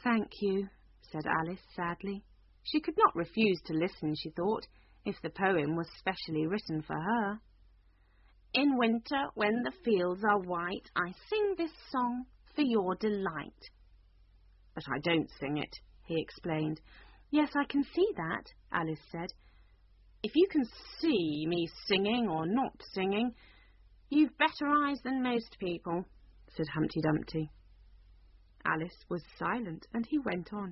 Thank you, said Alice sadly. She could not refuse to listen, she thought, if the poem was specially written for her. In winter, when the fields are white, I sing this song for your delight. But I don't sing it, he explained. Yes, I can see that, Alice said. If you can see me singing or not singing, you've better eyes than most people, said Humpty Dumpty. Alice was silent, and he went on.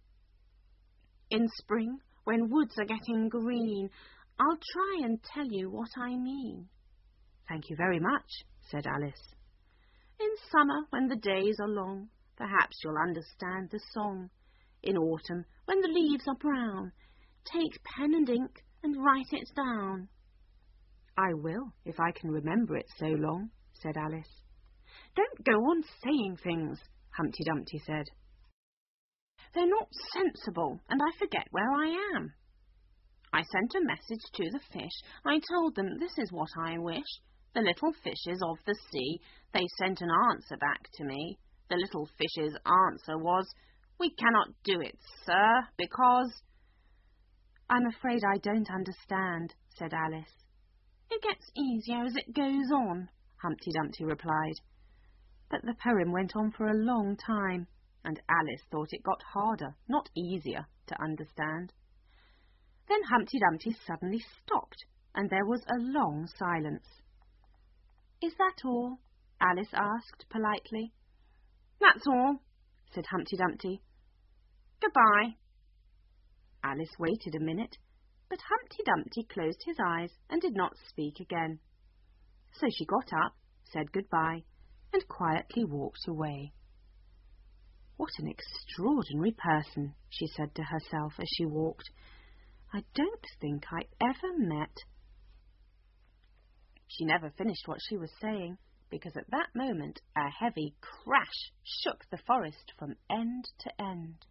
In spring, when woods are getting green, I'll try and tell you what I mean. Thank you very much, said Alice. In summer, when the days are long, perhaps you'll understand the song. In autumn, when the leaves are brown, take pen and ink and write it down. I will, if I can remember it so long, said Alice. Don't go on saying things, Humpty Dumpty said. They're not sensible, and I forget where I am. I sent a message to the fish. I told them this is what I wish. The little fishes of the sea, they sent an answer back to me. The little fish's answer was, we cannot do it, sir, because... I'm afraid I don't understand, said Alice. It gets easier as it goes on, Humpty Dumpty replied. But the poem went on for a long time, and Alice thought it got harder, not easier, to understand. Then Humpty Dumpty suddenly stopped, and there was a long silence. Is that all? Alice asked politely. That's all, said Humpty Dumpty. Goodbye. Alice waited a minute, but Humpty Dumpty closed his eyes and did not speak again. So she got up, said goodbye, and quietly walked away. What an extraordinary person, she said to herself as she walked. I don't think I ever met... She never finished what she was saying, because at that moment a heavy crash shook the forest from end to end.